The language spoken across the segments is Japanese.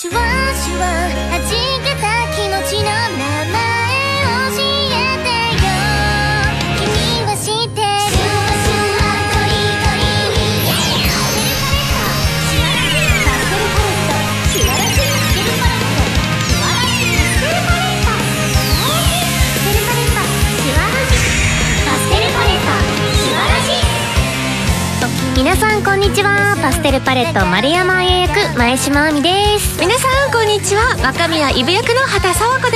シュワシュワ弾けた気持ちの名前教えてよ。君は知ってる。シュワシュワトリトリシュワパステルパレットシュワラジパステルパレットシュワラジパステルパレットシュワラジ。皆さんこんにちは。パステルパレット丸山彩役前島亜美です。 皆さんこんにちは。若宮イブ役の畑沢子です。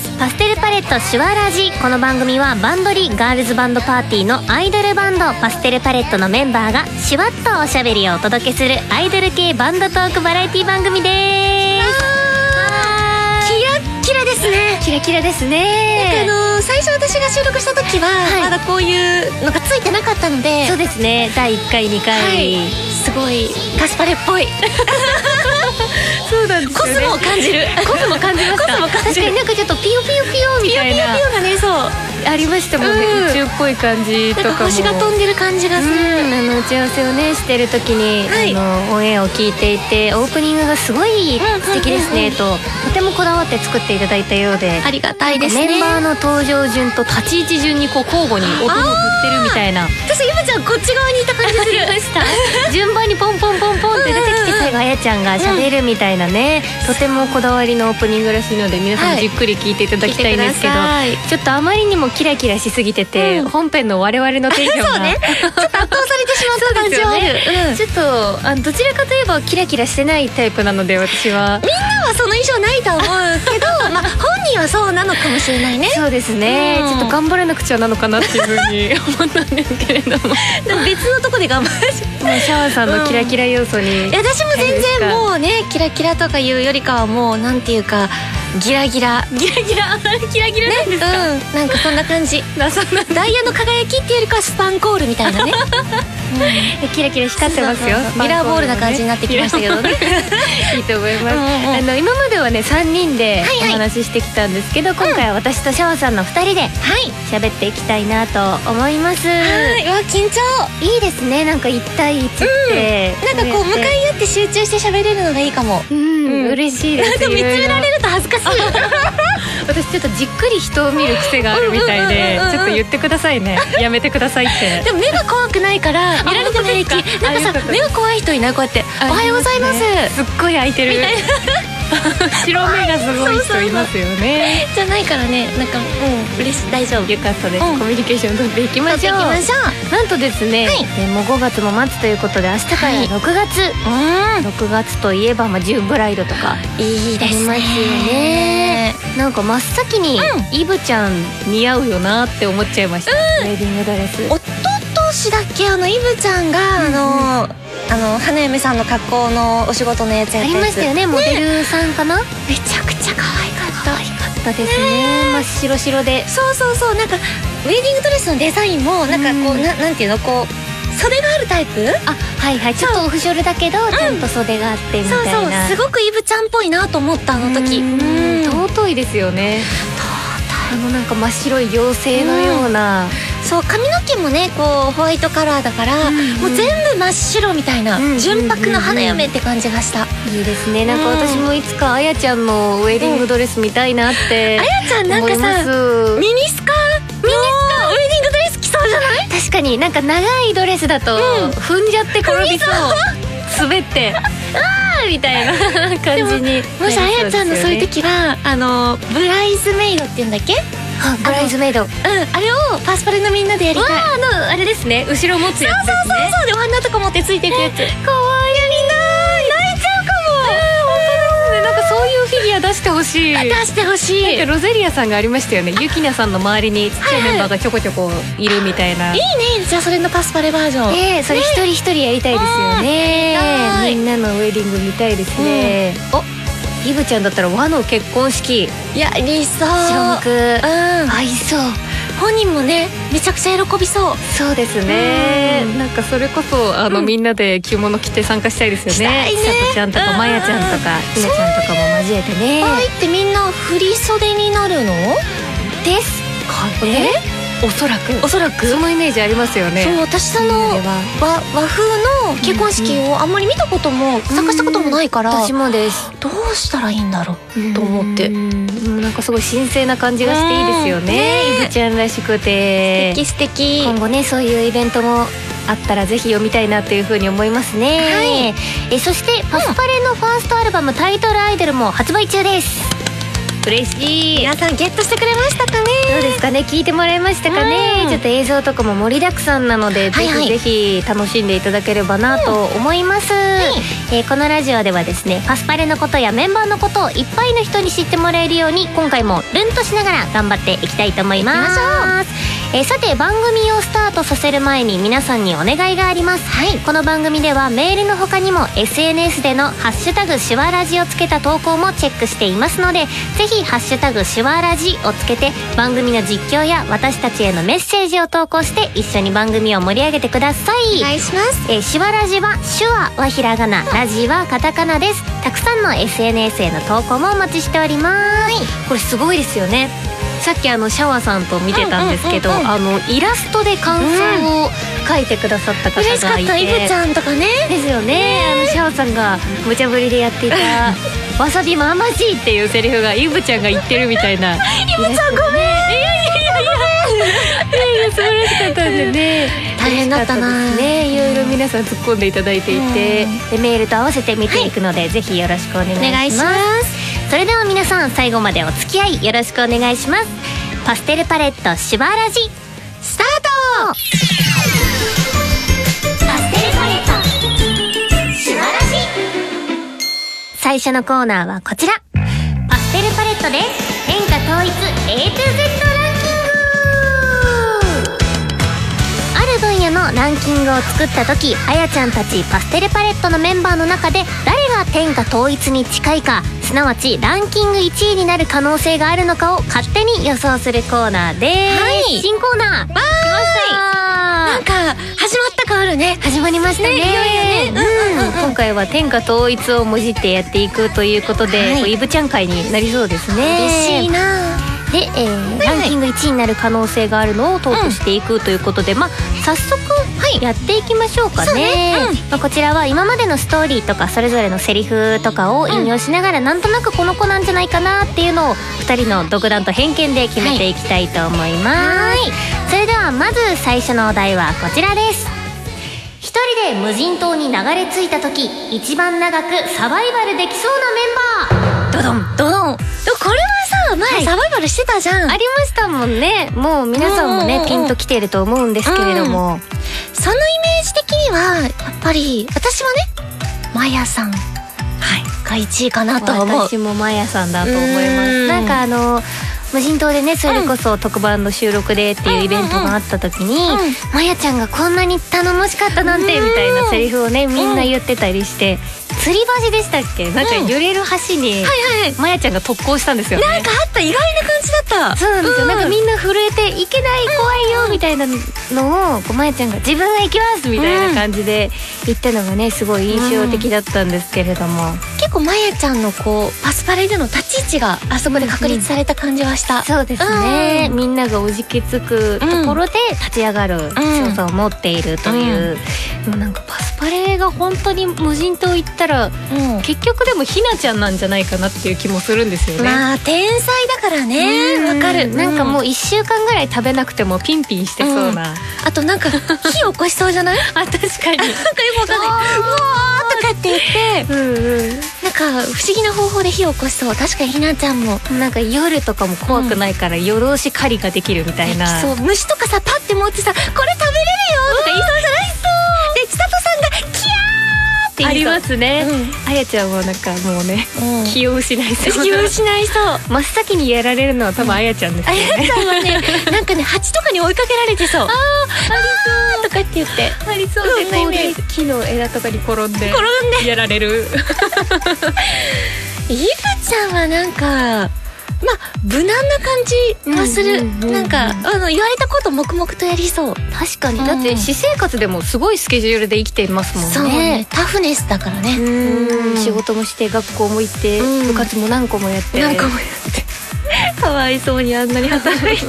パステルパレットシュワラジ。この番組はバンドリガールズバンドパーティーのアイドルバンドパステルパレットのメンバーがシュワッとおしゃべりをお届けするアイドル系バンドトークバラエティ番組です。 キラッキラですね。 キラキラですね。 最初私が収録した時は、まだこういうのがついてなかったので。 そうですね、第1回2回、 すごいカスパレっぽいそうなんですよね。 コスモを感じる。 コスモ感じました。確かになんかちょっとピヨピヨピヨみたいなピヨピヨがね、そうありましたもんね、宇宙っぽい感じとかも。 なんか星が飛んでる感じがする。 打ち合わせをねしてる時に、オンエアを聞いていて、オープニングがすごい素敵ですねと、とてもこだわって作っていただいたようで、 ありがたいですね。 メンバーの登場順と立ち位置順にこう交互に音を振ってるみたいな。 私今ちゃんこっち側にいた感じする。 ました順番にポンポンポンポンって出てきて、最後あやちゃんが喋るみたいなね、とてもこだわりのオープニングらしいので、皆さんじっくり聞いていただきたいんですけど、ちょっとあまりにもキラキラしすぎてて、本編の我々のテンションがそうね、ちょっと圧倒されてしまった感じはある。 ちょっとどちらかといえばキラキラしてないタイプなので、私は。 みんなはその印象ないと思うけどまあ本人はそうなのかもしれないね。 そうですね、ちょっと頑張らなくちゃなのかなっていうふうに思ったんですけれどもでも別のとこで頑張る。 もうシャワーさんのキラキラ要素に、 私も全然もうね、キラキラとかいうよりかはもうなんていうかギラギラギラギラキラギラなんですか、 なんかそんな感じ。ダイヤの輝きっていうよりかはスパンコールみたいなねキラキラ光ってますよ。 ミラーボールな感じになってきましたけどねいいと思います。今まではね3人でお話ししてきたんですけど、今回は私とシャワさんの2人で喋っていきたいなと思います。 うわ緊張。 いいですね、なんか1対1って、 なんかこう向かい合って集中して喋れるのがいいかも。 嬉しいです。 なんか見つめられると恥ずかしい私ちょっとじっくり人を見る癖があるみたいで、ちょっと言ってくださいね、やめてくださいって。 でも目が怖くないから見られてない気。なんかさ、目が怖い人いない？こうやっておはようございます、 すっごい開いてる白目がすごい人いますよね。 じゃないからね、なんか嬉しい、大丈夫。 よかったです。コミュニケーション取っていきましょう。なんとですね、もう5月も末ということで、明日から6月、6月といえばジューンブライドとかいいですね。なんか真っ先にイブちゃん似合うよなって思っちゃいました。ウェディングドレス。 おととしだっけ、イブちゃんが花嫁さんの格好のお仕事のやつやったやつありましたよね。モデルさんかな。 めちゃくちゃ可愛かった。 可愛かったですね。真っ白白で。 そうなんかウェディングドレスのデザインもなんかこうなんていうの、こう袖があるタイプ。 ちょっとオフショルだけどちゃんと袖があってみたいな。 すごくイブちゃんっぽいなと思った、あの時。 尊いですよね。なんか真っ白い妖精のような。 そう、髪の毛もねこうホワイトカラーだから、もう全部真っ白みたいな、純白の花嫁って感じがした。 いいですね。なんか私もいつかあやちゃんのウェディングドレス見たいなってあやちゃんなんかさ、ミニスカウェディングドレス着そうじゃない？ 確かになんか長いドレスだと踏んじゃって転びそう、滑ってみたいな感じに。 もしあやちゃんのそういう時はブライズメイドっていうんだっけ？ ブライズメイド。 あれをパスパレのみんなでやりたい。 あれですね、後ろ持つやつですね。 そうでお花とか持ってついていくやつ。かわいい。泣いちゃうかも。なんかそういうフィギュア出してほしい。 出してほしい。 なんかロゼリアさんがありましたよね。ゆきなさんの周りにちっちゃいメンバーがちょこちょこいるみたいな。 いいね。じゃあそれのパスパレバージョン。 それ一人一人やりたいですよね。みんなのウェディング見たいですね。イブちゃんだったら和の結婚式やりそう。 白く合いそう。 本人もねめちゃくちゃ喜びそう。 そうですね。なんかそれこそみんなで着物着て参加したいですよね。さとちゃんとかまやちゃんとかひなちゃんとかも交えてね。 ってみんな振り袖になるのですかね。 おそらくそのイメージありますよね。 そう、私和風の結婚式をあんまり見たことも参加したこともないから、 私もです。 どうしたらいいんだろうと思って、 なんかすごい神聖な感じがしていいですよね。イブちゃんらしくて素敵。 今後ねそういうイベントもあったらぜひ読みたいなというふうに思いますね。そしてパスパレのファーストアルバムタイトルアイドルも発売中です。嬉しい。 皆さんゲットしてくれましたかね。 どうですかね、聞いてもらえましたかね。ちょっと映像とかも盛りだくさんなので、ぜひぜひ楽しんでいただければなと思います。このラジオではですね、パスパレのことやメンバーのことをいっぱいの人に知ってもらえるように、今回もルンとしながら頑張っていきたいと思います。さて番組をスタートさせる前に皆さんにお願いがあります。この番組ではメールの他にも SNS でのハッシュタグシュワラジをつけた投稿もチェックしていますので、ぜひハッシュタグシュワラジをつけて番組の実況や私たちへのメッセージを投稿して一緒に番組を盛り上げてください。 お願いします。 シュワラジは手話はひらがな、ラジはカタカナです。たくさんの SNS への投稿もお待ちしております。これすごいですよね。さっきシャワさんと見てたんですけど、イラストで感想を書いてくださった方がいて、 嬉しかった。イブちゃんとかね。 ですよね。シャワさんが無茶ぶりでやっていたわさびままじいっていうセリフがイブちゃんが言ってるみたいな。イブちゃんごめん。 素晴らしかったんでね。 大変だったな。 いろいろ皆さん突っ込んでいただいていて、でメールと合わせて見ていくので、ぜひよろしくお願いします。それでは皆さん最後までお付き合いよろしくお願いします。パステルパレットシュワラジスタート。パステルパレットシュワラジ。最初のコーナーはこちら。パステルパレットで天下統一 A to Z ランキング。ある分野のランキングを作った時、あやちゃんたちパステルパレットのメンバーの中で誰が天下統一に近いか、すなわちランキング1位になる可能性があるのかを勝手に予想するコーナーです。新コーナー来ました。 なんか始まった感あるね。 始まりましたね。今回は天下統一をもじってやっていくということで、イブちゃん会になりそうですね。 嬉しいな。 で、ランキング1位になる可能性があるのをトークしていくということで、早速やっていきましょうかね。こちらは今までのストーリーとかそれぞれのセリフとかを引用しながら、なんとなくこの子なんじゃないかなっていうのを2人の独断と偏見で決めていきたいと思います。それではまず最初のお題はこちらです。一人で無人島に流れ着いた時一番長くサバイバルできそうなメンバー。ドドンドドン。 これはさ、前サバイバルしてたじゃん。 ありましたもんね。もう皆さんもねピンときてると思うんですけれども、 そのイメージ的にはやっぱり私はね、マヤさんが1位かなと思う。 私もマヤさんだと思います。なんか無人島でね、それこそ特番の収録でっていうイベントがあった時に、マヤちゃんがこんなに頼もしかったなんてみたいなセリフをねみんな言ってたりして、吊り橋でしたっけ、なんか揺れる橋にマヤちゃんが特攻したんですよね。 なんかあった、意外な感じだった。 そうなんですよ。なんかみんな震えていけない怖いよみたいなのをマヤちゃんが自分が行きますみたいな感じで言ったのがねすごい印象的だったんですけれども、 結構マヤちゃんのこうパスパレでの立ち位置があそこで確立された感じはした。 そうですね。みんながおじけつくところで立ち上がる強さを持っているという、でもなんかパスパレが本当に無人島行ったら、結局でもひなちゃんなんじゃないかなっていう気もするんですよね。 まあ天才だからね。わかる。 なんかもう1週間ぐらい食べなくてもピンピンしてそうな、 あとなんか火起こしそうじゃない？ あ、確かに。なんかよくわかんない。うわーとかって言って、なんか不思議な方法で火を起こしそう。確かにひなちゃんもなんか夜とかも怖くないから夜通し狩りができるみたいな。 そう、虫とかさパッて持ってさ、これ食べれるよとか言いそうじゃない？で千里さんがキャーって言いそう。 ありますね。あやちゃんはなんかもうね、気を失いそう。 気を失いそう。 真っ先にやられるのは多分あやちゃんですよね。 あやちゃんはね、なんかね蜂とかに追いかけられてそう。ありそうとかって言って。 ありそうですね。木の枝とかに転んでやられる。 イブちゃんはなんかまあ無難な感じはする。なんか言われたこと黙々とやりそう。 確かに。だって私生活でもすごいスケジュールで生きていますもんね。 そうね、タフネスだからね。 仕事もして学校も行って部活も何個もやってかわいそうにあんなに働いて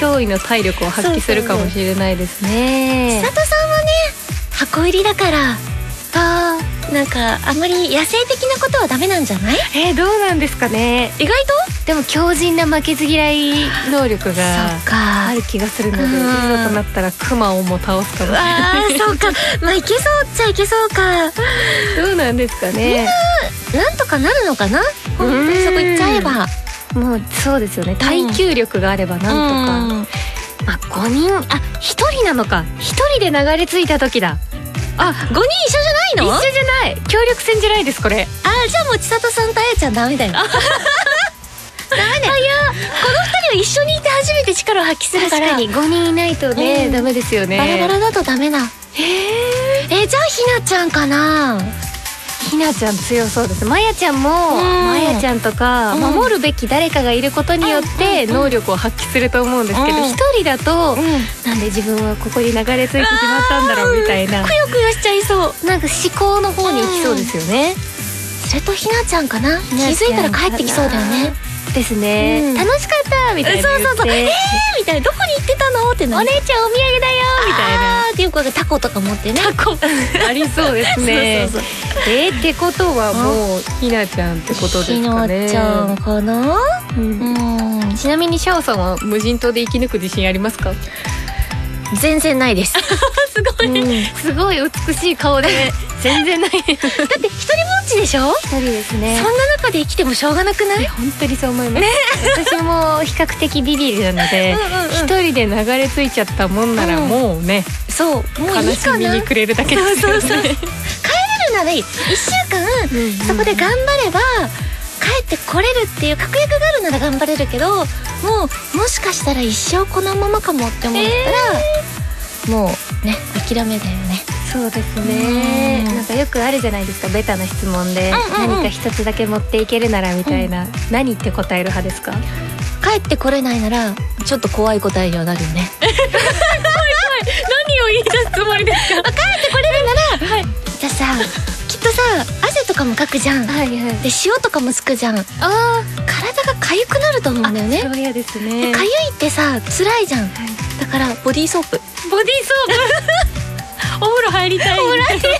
驚異の体力を発揮するかもしれないですね。 千里さんはね箱入りだからなんかあんまり野生的なことはダメなんじゃない？ どうなんですかね。 意外とでも強靭な負けず嫌い能力がある気がするので、いざとなったらクマをも倒すかもしれない。 そうかまあいけそうっちゃいけそうか。 どうなんですかね。 なんとかなるのかな。本当にそこ行っちゃえばもうそうですよね。耐久力があればなんとか。まあ5人1人なのか。1人で流れ着いた時だ。 5人一緒じゃないの？ 一緒じゃない。協力戦じゃないですこれ。 じゃあもう千里さんとあやちゃんダメだよ。ダメだよ。この2人は一緒にいて初めて力を発揮するから。 確かに5人いないとね、ダメですよね。 バラバラだとダメだ。じゃあひなちゃんかな。 ひなちゃん強そうです。まやちゃんもまやちゃんとか守るべき誰かがいることによって能力を発揮すると思うんですけど、一人だとなんで自分はここに流れ着いてしまったんだろうみたいな、 くよくよしちゃいそう。 なんか思考の方に行きそうですよね。 それとひなちゃんかな。気づいたら帰ってきそうだよね。 ですね。楽しかったみたいな。 そうみたいな。どこに行ってたのってお姉ちゃんお土産だよみたいな。 っていう子がタコとか持ってね。 タコありそうですね。ってことはもうひなちゃんってことですかね。 ひなちゃんかな。 ちなみにシャオさんは無人島で生き抜く自信ありますか？ 全然ないです。 すごい美しい顔で全然ない。だって一人ぼっちでしょ。 一人ですね。 そんな中で生きてもしょうがなくない？ 本当にそう思います。私も比較的ビビりなので一人で流れ着いちゃったもんならもうね、 そうもういいかな。 悲しみにくれるだけですよね。 帰れるならいい。1週間そこで頑張れば帰ってこれるっていう確約があるなら頑張れるけど、もしかしたら一生このままかもって思ったら、もうね諦めだよね。 そうですね。なんかよくあるじゃないですか、ベタな質問で何か一つだけ持っていけるならみたいな、何って答える派ですか？ 帰ってこれないならちょっと怖い答えにはなるよね。怖い何を言い出すつもりですか？ 帰ってこれるなら、じゃあさきっとさ汗とかもかくじゃん。で塩とかもつくじゃん。体が痒くなると思うんだよね。 そう嫌ですね。 痒いってさ辛いじゃん。だからボディーソープ。 ボディーソープ。お風呂入りたい。 海水で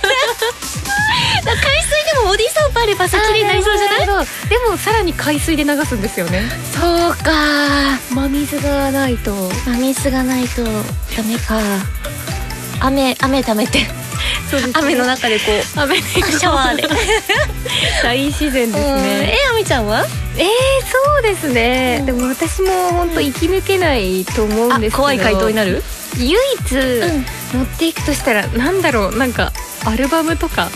もボディーソープあればさ綺麗になりそうじゃない？ でもさらに海水で流すんですよね。 そうか。 真水がないとダメか。雨溜めて。そうですね、雨の中でこう雨でシャワーで大自然ですね。 あみちゃんは？ そうですね。でも私も本当生き抜けないと思うんですけど。 怖い回答になる？ 唯一持っていくとしたらなんだろう、なんかアルバムとか。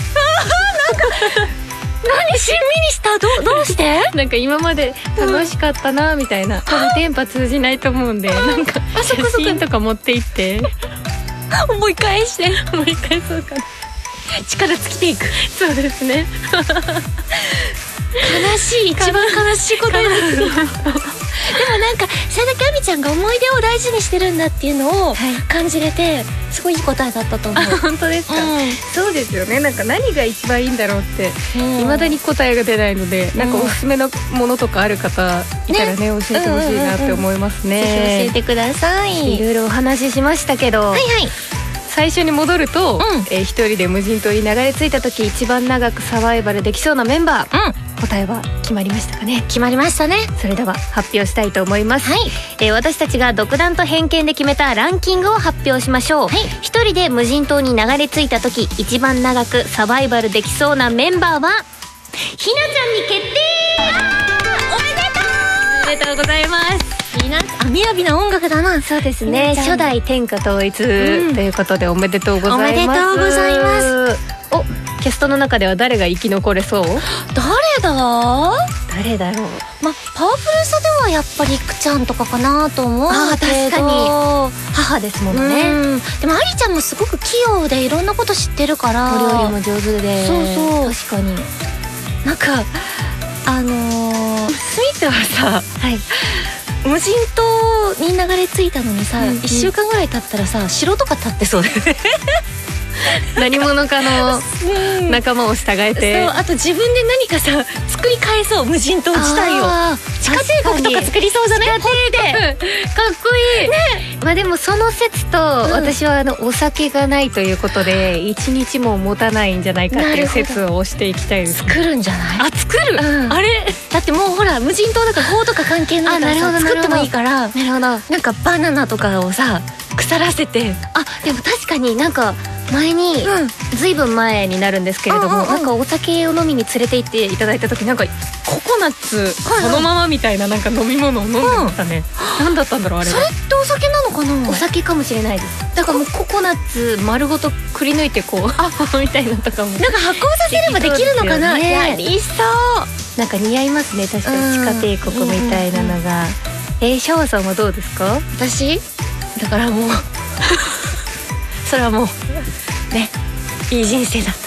何しんみりした。どうして？ なんか今まで楽しかったなみたいな。多分電波通じないと思うんで、なんか写真とか持って行って思い返して。 思い返そうかな。 力尽きていく。 そうですね。 悲しい、一番悲しいことだ。でもなんかそれだけあみちゃんが思い出を大事にしてるんだっていうのを感じれて、すごいいい答えだったと思う。 本当ですか？そうですよね。なんか何が一番いいんだろうって未だに答えが出ないので、なんかおすすめのものとかある方いたらね、教えてほしいなって思いますね。 ぜひ教えてください。 いろいろお話ししましたけど、最初に戻ると、一人で無人島に流れ着いた時一番長くサバイバルできそうなメンバー、答えは決まりましたかね？ 決まりましたね。 それでは発表したいと思います。私たちが独断と偏見で決めたランキングを発表しましょう。一人で無人島に流れ着いた時一番長くサバイバルできそうなメンバーはひなちゃんに決定。おめでとうございます。 雅な音楽だな。 そうですね。初代天下統一ということでおめでとうございます。 おめでとうございます。 キャストの中では誰が生き残れそう？ 誰だろう。 パワフルさではやっぱりいくちゃんとかかなと思うけど。 確かに母ですもんね。 でもありちゃんもすごく器用でいろんなこと知ってるから、 お料理も上手で。 そう確かに。 なんかスミスはさ、無人島に流れ着いたのにさ、1週間ぐらい経ったらさ城とか建ってそうだよね。 何者かの仲間を従えて、 そう、あと自分で何かさ作り返そう、無人島自体を。地下帝国とか作りそうじゃない？ 地下帝国かっこいいね。まあでもその説と、私はお酒がないということで1日も持たないんじゃないかっていう説を推していきたいです。 作るんじゃない？ あ、作る、あれだってもうほら無人島だから法とか関係ないからさ、作ってもいいから。 なるほど。 なんかバナナとかをさ腐らせて。 あ、でも確かになんか前に、ずいぶん前になるんですけれども、なんかお酒を飲みに連れて行っていただいた時、なんかココナッツそのままみたいななんか飲み物を飲んでましたね。何だったんだろうあれは。 それってお酒なのかな？ お酒かもしれないです。だからもうココナッツ丸ごとくり抜いてこうみたいなとかもなんか発酵させればできるのかな。やりそう。 なんか似合いますね、確かに地下帝国みたいなのが。シャワさんはどうですか？ 私だからもうそれはもうね、いい人生だった。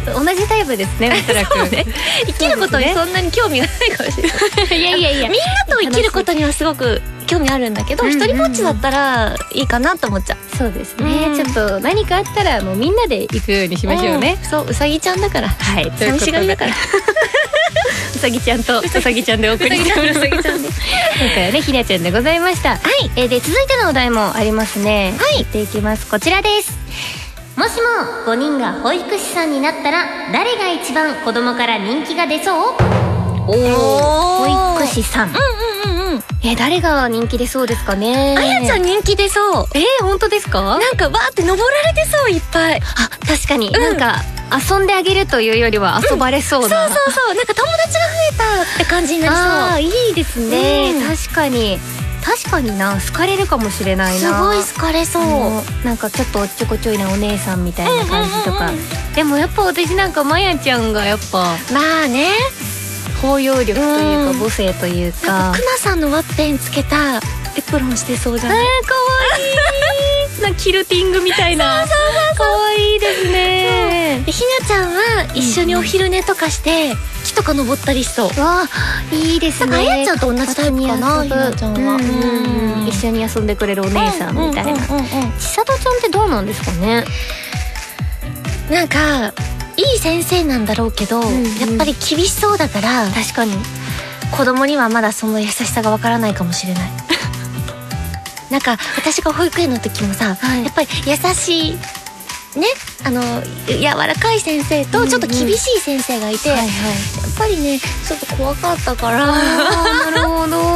同じタイプですね、おそらく。 ね、生きることにそんなに興味がないかもしれない。いやみんなと生きることにはすごく興味あるんだけど、一人ぼっちだったらいいかなと思っちゃう。 そうですね、ちょっと何かあったらもうみんなで行くようにしましょうね。 そう、うさぎちゃんだから。 はい、 寂しがりだから。 うさぎちゃんとうさぎちゃんでお送りしております。今回はね、ひなちゃんでございました。はい、で続いてのお題もありますね。はい、やっていきます。こちらです。もしも5人が保育士さんになったら誰が一番子供から人気が出そう？保育士さん。誰が人気出そうですかね。 あやちゃん人気出そう。 本当ですか？ なんかわーって登られてそう、いっぱい。 あ、確かに、なんか遊んであげるというよりは遊ばれそうな、 そうなんか友達が増えたって感じになりそう。 ああ、いいですね、確かにな、好かれるかもしれないな。 すごい好かれそう。 なんかちょっとおっちょこちょいなお姉さんみたいな感じとか。でもやっぱ私なんかまやちゃんがやっぱまあね、 包容力というか母性というか、 くまさんのワッペンつけたエプロンしてそうじゃない？ かわいい。なキルティングみたいな。かわいいですね。 ひなちゃんは一緒にお昼寝とかして木とか登ったりしそう。 わ、いいですね。 あやちゃんと同じタイプかな、ひなちゃんは。 一緒に遊んでくれるお姉さんみたいな。ちさとちゃんってどうなんですかね。 なんかいい先生なんだろうけど、やっぱり厳しそうだから、 確かに子供にはまだその優しさがわからないかもしれない。なんか私が保育園の時もさ、やっぱり優しいね、柔らかい先生とちょっと厳しい先生がいて、やっぱりねちょっと怖かったから。 なるほど。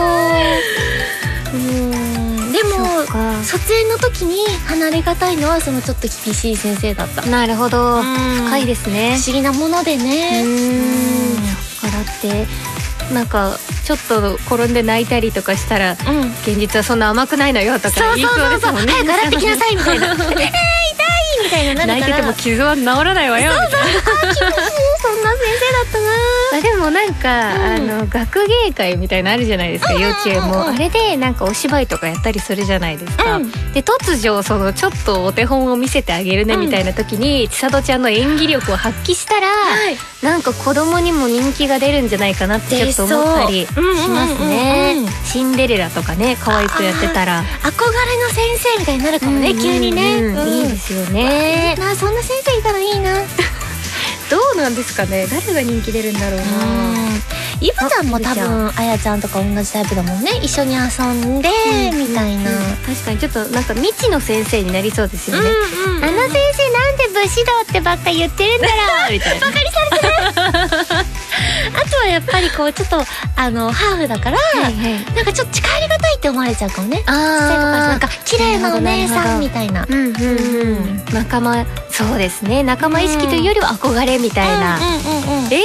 でも卒園の時に離れがたいのはそのちょっと厳しい先生だった。 なるほど、深いですね。 不思議なものでね。 だってなんかちょっと転んで泣いたりとかしたら、現実はそんな甘くないのよとか言いそうですもんね。 早く洗ってきなさいみたいな。痛いみたいななるから、 泣いてても傷は治らないわよ。 そうそう、厳しい、そんな先生だったな。 でもなんか、学芸会みたいなのあるじゃないですか、幼稚園も。あれでなんかお芝居とかやったりするじゃないですか。で突如そのちょっとお手本を見せてあげるねみたいな時に、ちさとちゃんの演技力を発揮したら、なんか子供にも人気が出るんじゃないかなってちょっと思ったりしますね。シンデレラとかね、可愛くやってたら憧れの先生みたいになるかもね、急にね。 いいですよね。 そんな先生いたらいいな。 どうなんですかね、誰が人気出るんだろうな。 イブちゃんも多分あやちゃんとか同じタイプだもんね。一緒に遊んでみたいな。 確かにちょっとなんか未知の先生になりそうですよね。あの先生なんで武士道ってばっか言ってるんだろうみたいな。バカにされてる。あとはやっぱりこうちょっとハーフだから、なんかちょっと近寄りがたいって思われちゃうかもね。なんか綺麗なお姉さんみたいな。仲間、そうですね、仲間意識というよりは憧れみたいな。誰なんだろ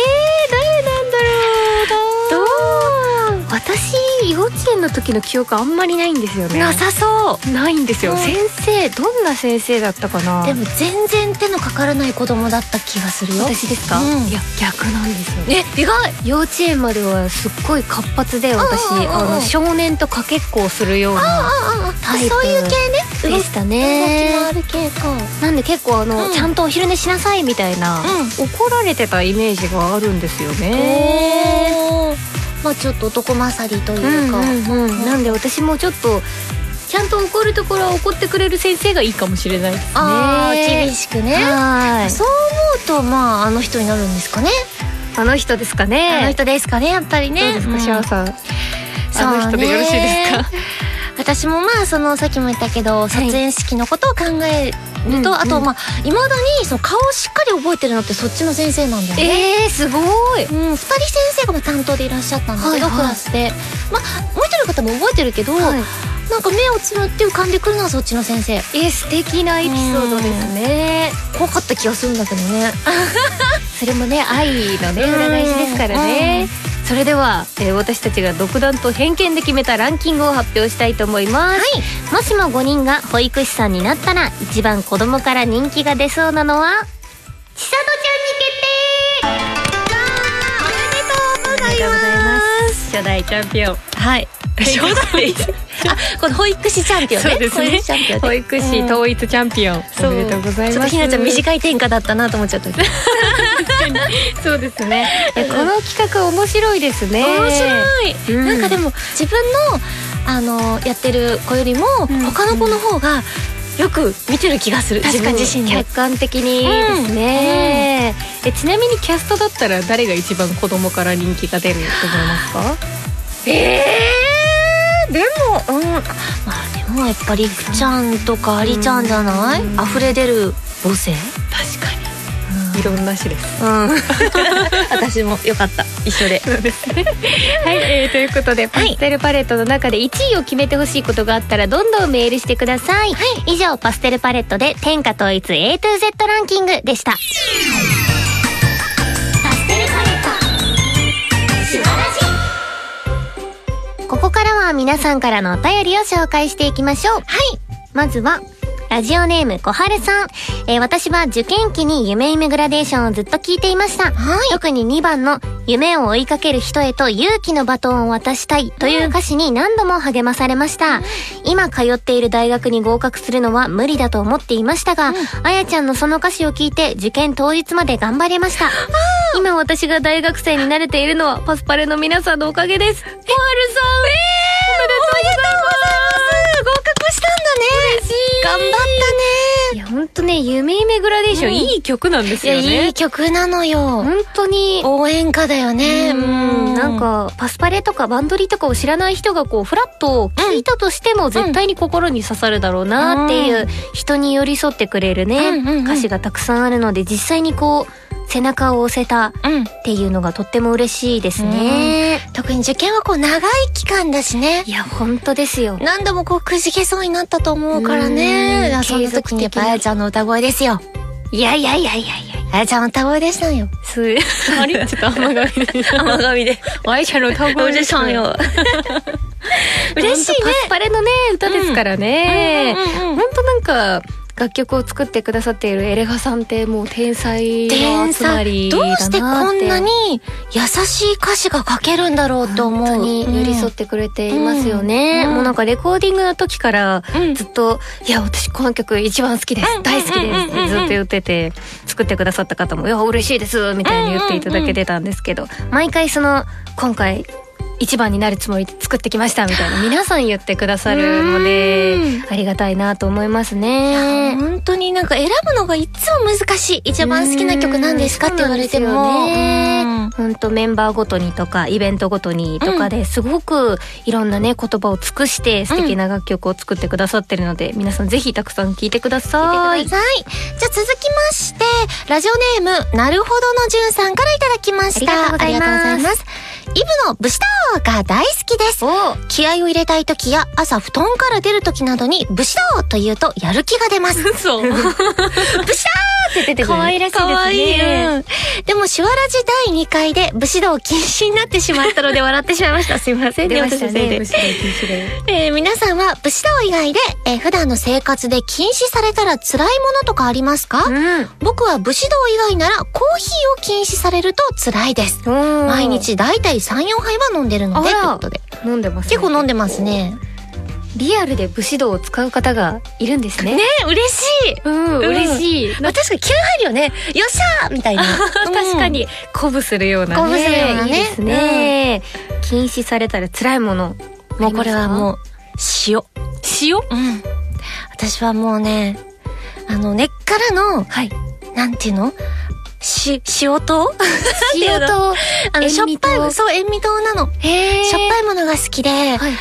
う。私幼稚園の時の記憶あんまりないんですよね。 なさそう。 ないんですよ。先生どんな先生だったかな。 でも全然手のかからない子供だった気がするよ。 私ですか？いや逆なんですよ。 意外。 幼稚園まではすっごい活発で、私少年とかけっこをするようなタイプ。 そういう系ね。 でしたね。 動き回る系か。 なんで結構ちゃんとお昼寝しなさいみたいな、怒られてたイメージがあるんですよね。 まあちょっと男勝りというか、 なんで私もちょっとちゃんと怒るところは怒ってくれる先生がいいかもしれないですね。 厳しくね。そう思うとまああの人になるんですかね。 あの人ですかね。 あの人ですかね、やっぱりね。 どうですか、シャオさん。あの人でよろしいですか。 私もまあそのさっきも言ったけど、卒園式のことを考えると、あとまあいまだにその顔をしっかり覚えてるのってそっちの先生なんだよね。 すごい。 2人先生が担当でいらっしゃったんだけど、クラスでまあ覚えてる方も覚えてるけど、なんか目をつむって浮かんでくるのはそっちの先生。 素敵なエピソードですね。 怖かった気がするんだけどね。 それもね、愛のね裏返しですからね。それでは、私たちが独断と偏見で決めたランキングを発表したいと思います。もしも5人が保育士さんになったら一番子供から人気が出そうなのはちさとちゃんに決定。おめでとうございます。初代チャンピオン。初代この保育士チャンピオンね。 そうですね。保育士統一チャンピオン。おめでとうございます。 ちょっとひなちゃん短い天下だったなと思っちゃった。 そうですね。この企画面白いですね。 面白い。なんかでも自分のやってる子よりも他の子の方がよく見てる気がする。 確かに自分自身で客観的にですね。ちなみにキャストだったら誰が一番子供から人気が出ると思いますか？ でもまあでもやっぱりりくちゃんとかありちゃんじゃない？溢れ出る母性。 確かに。いろんな種です。 私もよかった。一緒で。 そうですね。はい、ということでパステルパレットの中で1位を決めてほしいことがあったらどんどんメールしてください。以上パステルパレットで天下統一 A to Z ランキングでした。パステルパレットしばらじ。ここからは皆さんからのお便りを紹介していきましょう。まずはラジオネーム小春さん、私は受験期に夢夢グラデーションをずっと聞いていました。特に2番の夢を追いかける人へと勇気のバトンを渡したいという歌詞に何度も励まされました。今通っている大学に合格するのは無理だと思っていましたが、あやちゃんのその歌詞を聞いて受験当日まで頑張れました。今私が大学生になれているのはパスパレの皆さんのおかげです。小春さん、おめでとうございます。 合格したんだね。 嬉しい。 頑張ったね。 いや本当ね、夢夢グラデーション、いい曲なんですよね。 いい曲なのよ。 本当に応援歌だよね。 なんかパスパレとかバンドリとかを知らない人がこうフラッと聴いたとしても絶対に心に刺さるだろうなっていう、人に寄り添ってくれるね、歌詞がたくさんあるので、実際にこう背中を押せたっていうのがとっても嬉しいですね。 特に受験はこう長い期間だしね。 いや本当ですよ。 何度もこうくじけそうになったと思うからね。その時にやっぱあやちゃんの歌声ですよ。 いやあやちゃんの歌声でしたよ。 あれちょっと甘噛みであやちゃんの歌声でしたよ。嬉しいね。パスパレのね歌ですからね。本当なんか楽曲を作ってくださっているエレガさんってもう天才の集まりだなって。どうしてこんなに優しい歌詞が書けるんだろうと思う。 本当に寄り添ってくれていますよね。もうなんかレコーディングの時からずっと、いや私この曲一番好きです、大好きですってずっと言ってて、作ってくださった方もいや嬉しいですみたいに言っていただけてたんですけど、毎回その今回一番になるつもりで作ってきましたみたいな皆さん言ってくださるのでありがたいなと思いますね。 本当になんか選ぶのがいつも難しい。一番好きな曲なんですかって言われても本当メンバーごとにとかイベントごとにとかですごくいろんなね言葉を尽くして素敵な楽曲を作ってくださってるので、皆さんぜひたくさん聴いてください。 じゃあ続きましてラジオネームなるほどのじゅんさんからいただきました。 ありがとうございます。 イブの武士道が大好きです。気合を入れたい時や朝布団から出る時などに武士道と言うとやる気が出ます。 そう武士道って出てくる。 可愛らしいですね。 可愛い。でもしわらじ第2回で武士道禁止になってしまったので笑ってしまいました。すいません。 出ましたね。武士道禁止で。 皆さんは武士道以外で、普段の生活で禁止されたら辛いものとかありますか？僕は武士道以外ならコーヒーを禁止されると辛いです。毎日だいたい 3,4 杯は飲んでるのでということで。 飲んでます、ね。 結構飲んでますね。 リアルで武士道を使う方がいるんですね。 ね、嬉しい。 嬉しい。 確かに気合入るよね。よっしゃーみたいな。 確かに鼓舞するようなね。 鼓舞するようなね。 いいですね。禁止されたら辛いもの。 もうこれはもう塩。 塩？ 私はもうね、根っからの、 はい。 なんていうの？塩糖塩としょっぱい、そう、塩味糖なの。 へー。 しょっぱいものが好きで、 はいはい。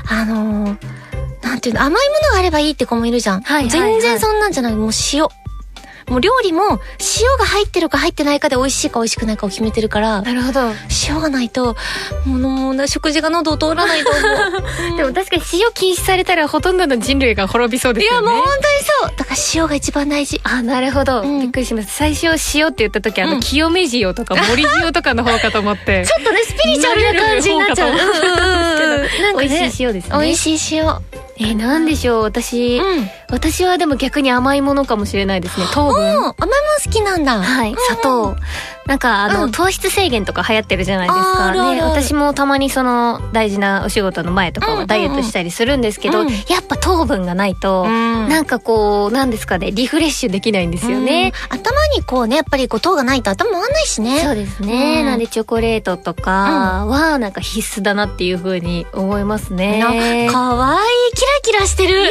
なんていうの、甘いものがあればいいって子もいるじゃん。 はいはいはい。 全然そんなんじゃない。もう塩。もう料理も塩が入ってるか入ってないかで美味しいか美味しくないかを決めてるから、 なるほど。 塩がないと、もう食事が喉を通らないと思う。 でも確かに塩禁止されたらほとんどの人類が滅びそうですよね。 いやもう本当にそう。だから塩が一番大事。 あ、なるほど。びっくりします。最初塩って言った時清め塩とか森塩とかの方かと思って。 ちょっとね、スピリチュアルな感じになっちゃう。 なんか美味しい塩ですね。 美味しい塩。 なんでしょう。私はでも逆に甘いものかもしれないですね。糖分。 甘いもの好きなんだ。 はい。砂糖。なんか糖質制限とか流行ってるじゃないですか。ね、私もたまにその大事なお仕事の前とかはダイエットしたりするんですけど、やっぱ糖分がないと、なんかこう、なんですかね、リフレッシュできないんですよね。 頭にこうね、やっぱりこう糖がないと頭回んないしね。 そうですね。なんでチョコレートとかはなんか必須だなっていう風に思いますね。 かわいい、キラキラしてる。 いや。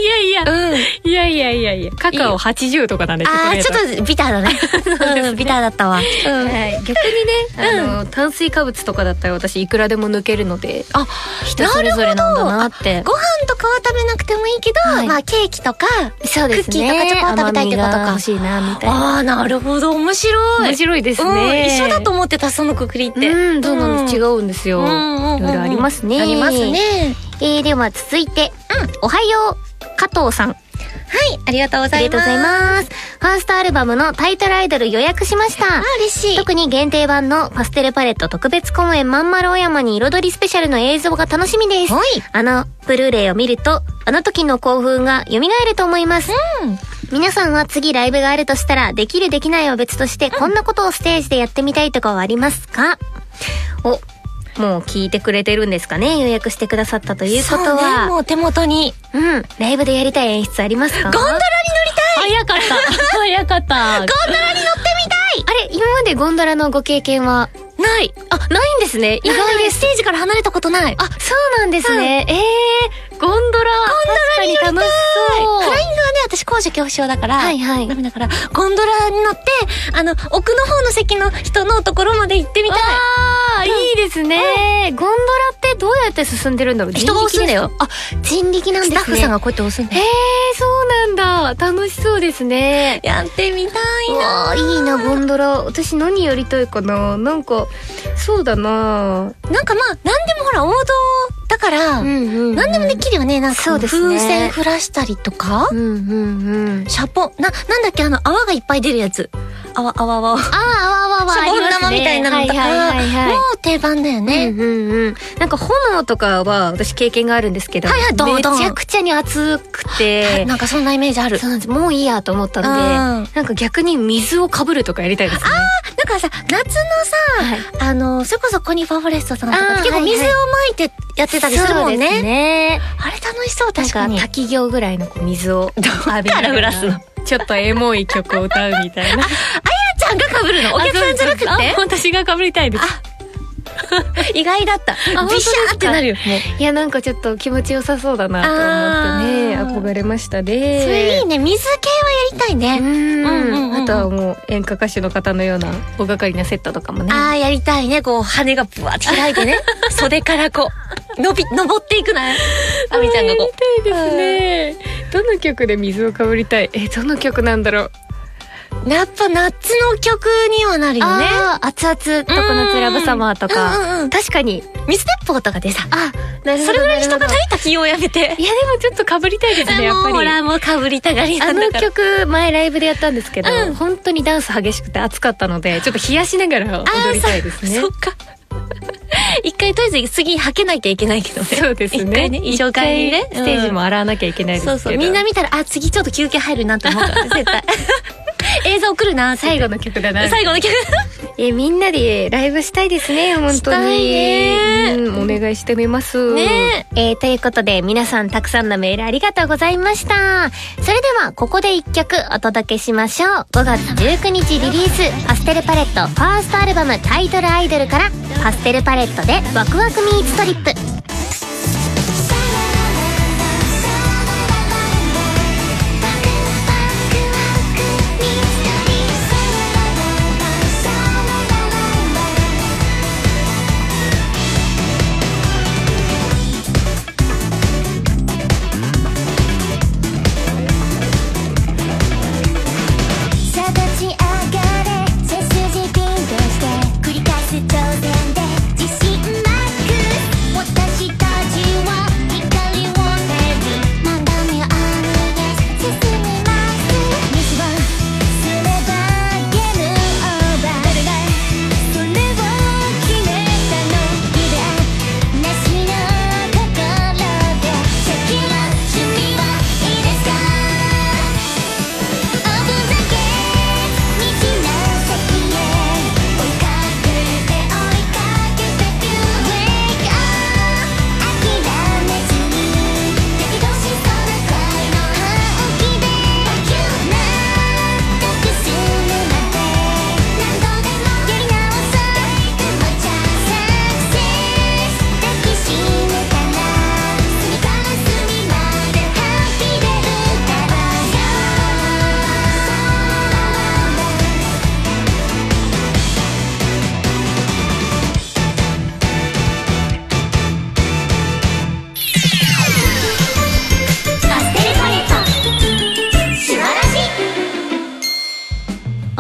カカオ80とかなんで、 ちょっとビターだね。ビターだったわ。 逆にね、炭水化物とかだったら私いくらでも抜けるので、人それぞれなんだなって。 ご飯とかは食べなくてもいいけど、まあケーキとかクッキーとかチョコを食べたいってことか。 欲しいなみたいな。 あ、なるほど、面白い。 面白いですね。 一緒だと思ってた、そのくくりって。 そうなんです。違うんですよ。いろいろありますね。 ありますね。 では続いて、おはよう加藤さん。 はい、ありがとうございます。 ありがとうございます。ファーストアルバムのタイトルアイドル予約しました。 嬉しい。 特に限定版のパステルパレット特別公演まんまるお山に彩りスペシャルの映像が楽しみです。ブルーレイを見ると、あの時の興奮が蘇ると思います。皆さんは次ライブがあるとしたら、できるできないは別として、こんなことをステージでやってみたいとかはありますか？もう聞いてくれてるんですかね。予約してくださったということは。 そうね、もう手元に。 ライブでやりたい演出ありますか？ ゴンドラに乗りたい。 早かった。ゴンドラに乗ってみたい。あれ、今までゴンドラのご経験はない。 ないんですね。意外です。 ステージから離れたことない。 そうなんですね。ゴンドラに楽しそう。 フライングはね、私高所恐怖症だから、ダメだから、ゴンドラに乗って、奥の方の席の人のところまで行ってみたい。 いいですね。ゴンドラってどうやって進んでるんだろう。 人が押すんだよ。 人力なんですね。 スタッフさんがこうやって押すんだよ。 そうなんだ。楽しそうですね。 やってみたいな。 いいな、ゴンドラ。私何やりたいかな。なんか、そうだな。 なんかまあ、なんでもほら、王道だから、なんでもできるよね。なんか、風船振らしたりとか。シャポ、なんだっけ、泡がいっぱい出るやつ。泡。シャボン玉みたいなのとか、もう定番だよね。 なんか炎とかは私経験があるんですけど、めちゃくちゃに熱くて、 なんかそんなイメージある。 もういいやと思ったんで、なんか逆に水をかぶるとかやりたいですね。 なんかさ、夏のさ、それこそコニファーフォレストさんとか結構水をまいてやってたりするもんね。あれ楽しそう、確かに。 滝行ぐらいの水を浴びながらちょっとエモい曲を歌うみたいな。 あやちゃんが被るの？お客さんじゃなくて？ 私が被りたいです。 意外だった。ビシャーってなるよ。 いや、なんかちょっと気持ちよさそうだなと思ってね、憧れましたね。 それいいね。水系はやりたいね。 あとはもう演歌歌手の方のような大掛かりなセットとかもね。 やりたいね。こう羽がブワーって開いてね、袖からこう登っていくな。あみちゃんがこう。 やりたいですね。どの曲で水をかぶりたい？どの曲なんだろう。 やっぱ夏の曲にはなるよね。 熱々とこの夏ラブサマーとか。確かに。 水鉄砲とかでさ。 なるほど。 それぐらい人がない滝をやめて。 いやでもちょっと被りたいですね、やっぱり。 ほら、もう被りたがりなんだから。 曲前ライブでやったんですけど、本当にダンス激しくて熱かったので、ちょっと冷やしながら踊りたいですね。 そっか。一回とりあえず次履けないといけないけどね。 そうですね。 一回ね、衣装替えにね。 ステージも洗わなきゃいけないですけど。 そう。みんな見たら、次ちょっと休憩入るなと思うから、絶対。映像来るな。 最後の曲だな。 最後の曲。 みんなでライブしたいですね、本当に。 したいね。 お願いしてみます。 ね。 ということで、皆さんたくさんのメールありがとうございました。それでは、ここで一曲お届けしましょう。5月19日リリース、パステルパレットファーストアルバムタイトルアイドルから、パステルパレットでワクワクミーツトリップ。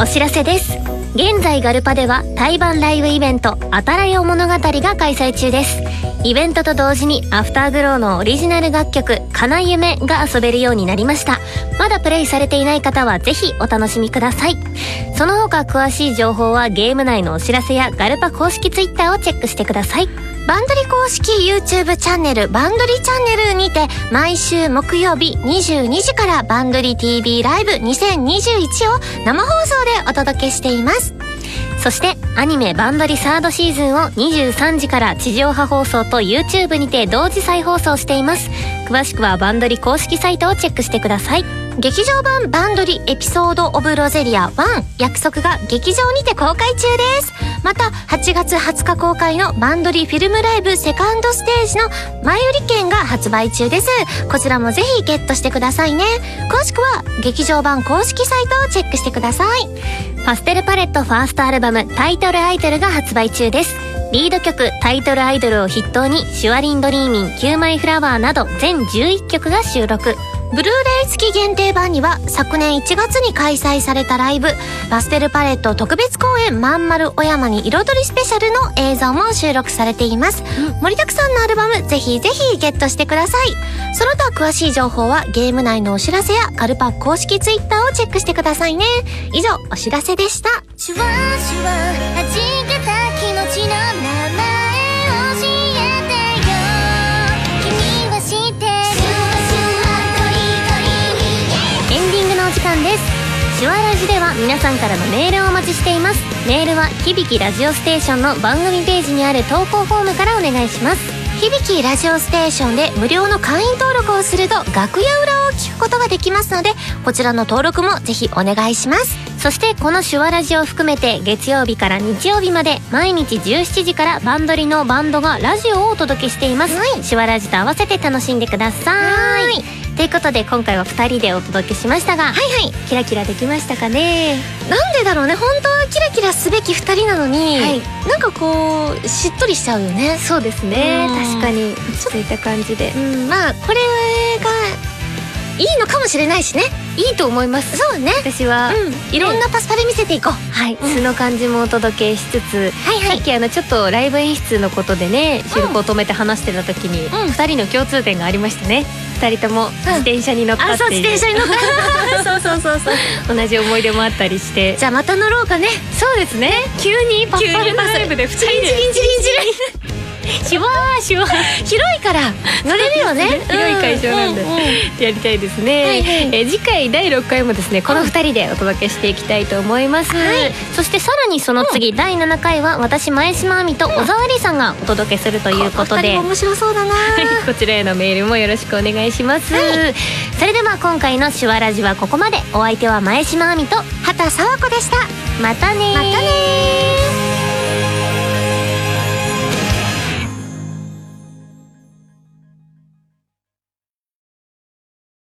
お知らせです。現在ガルパでは対バンライブイベントあたらよ物語が開催中です。イベントと同時にアフターグローのオリジナル楽曲かな夢が遊べるようになりました。まだプレイされていない方はぜひお楽しみください。その他詳しい情報はゲーム内のお知らせやガルパ公式ツイッターをチェックしてください。 バンドリ公式 YouTube チャンネルバンドリチャンネルにて毎週木曜日22時からバンドリ TV ライブ2021を生放送でお届けしています。 そしてアニメバンドリサードシーズンを23時から地上波放送と YouTube にて同時再放送しています。詳しくはバンドリ公式サイトをチェックしてください。 劇場版バンドリエピソードオブロゼリア1約束が劇場にて公開中です。また8月20日公開のバンドリフィルムライブセカンドステージの前売り券が発売中です。こちらもぜひゲットしてくださいね。詳しくは劇場版公式サイトをチェックしてください。 パステルパレットファーストアルバムタイトルアイドルが発売中です。リード曲タイトルアイドルを筆頭にシュワリンドリーミン、キューマイフラワーなど全11曲が収録。 ブルーレイ付き限定版には昨年1月に開催されたライブパステルパレット特別公演まんまるお山に彩りスペシャルの映像も収録されています。盛りだくさんのアルバムぜひぜひゲットしてください。その他詳しい情報はゲーム内のお知らせやガルパ公式ツイッターをチェックしてくださいね。以上お知らせでした。 シュワシュワ弾けた気持ちの名前教えてよ。君は知ってる。 エンディングのお時間です。シュワラジでは皆さんからのメールをお待ちしています。メールは響きラジオステーションの番組ページにある投稿フォームからお願いします。 響きラジオステーションで無料の会員登録をすると楽屋裏を聞くことができますので、こちらの登録もぜひお願いします。 そしてこのシュワラジを含めて月曜日から日曜日まで毎日17時からバンドリのバンドがラジオをお届けしています。シュワラジと合わせて楽しんでください。ということで今回は2人でお届けしましたが、キラキラできましたかね。 なんでだろうね、本当はキラキラすべき2人なのに、なんかこうしっとりしちゃうよね。 そうですね、確かに落ち着いた感じで、 まあこれがいいのかもしれないしね。 いいと思います。 そうね、 私は、 いろんなパスパレ見せていこう。 素の感じもお届けしつつ、さっきちょっとライブ演出のことでね収録を止めて話してた時に、2人の共通点がありましたね。2人とも自転車に乗ったっていう、 自転車に乗ったそう同じ思い出もあったりして、 じゃあまた乗ろうかね。 そうですね、急にパッパルライブで2人でシュワーシュワー広いから乗れるよね。 広い会場なんでやりたいですね。次回第6回もですねこの2人でお届けしていきたいと思います。そしてさらにその次第7回は私前島亜美と小沢理さんがお届けするということで、 面白そうだな。 こちらへのメールもよろしくお願いします。それでは今回のシュワラジはここまで。お相手は前島亜美と畑佐和子でした。 またね。 またね。